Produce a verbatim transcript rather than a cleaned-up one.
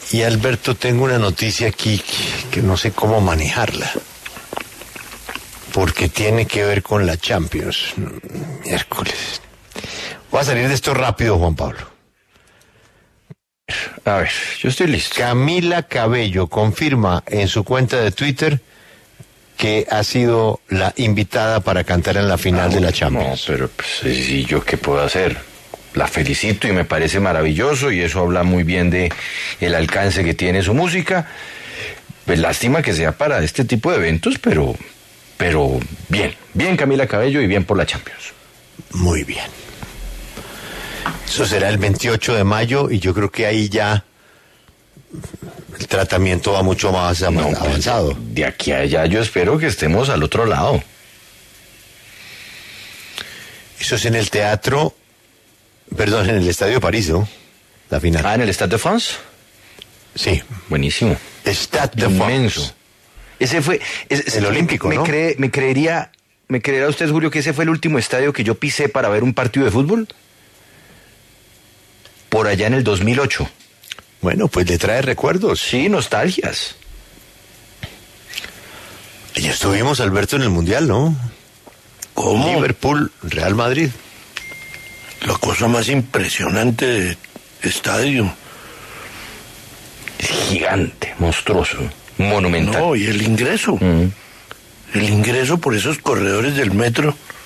Y Alberto, tengo una noticia aquí que, que no sé cómo manejarla, porque tiene que ver con la Champions. Miércoles. Voy a salir de esto rápido, Juan Pablo. A ver, yo estoy listo. Camila Cabello confirma en su cuenta de Twitter que ha sido la invitada para cantar en la final ah, de la Champions. No, pero pues, ¿y yo qué puedo hacer? La felicito y me parece maravilloso, y eso habla muy bien de el alcance que tiene su música. Pues lástima que sea para este tipo de eventos, pero, pero bien, bien Camila Cabello y bien por la Champions. Muy bien. Eso será el veintiocho de mayo y yo creo que ahí ya el tratamiento va mucho más no, avanzado. Pues, de aquí a allá yo espero que estemos al otro lado. Eso es en el teatro, perdón, en el Estadio de París, ¿no? La final. Ah, ¿en el Stade de France? Sí. Buenísimo. Stade de Inmenso. France. Ese fue... Es, el olímpico, me, ¿no? Me, cree, me creería... ¿Me creerá usted, Julio, que ese fue el último estadio que yo pisé para ver un partido de fútbol? Por allá en el dos mil ocho. Bueno, pues le trae recuerdos. Sí, nostalgias. Ya estuvimos, Alberto, en el Mundial, ¿no? ¿Cómo? Liverpool, Real Madrid. La cosa más impresionante de estadio. Es gigante, monstruoso, monumental. No, y el ingreso. Mm. El ingreso por esos corredores del metro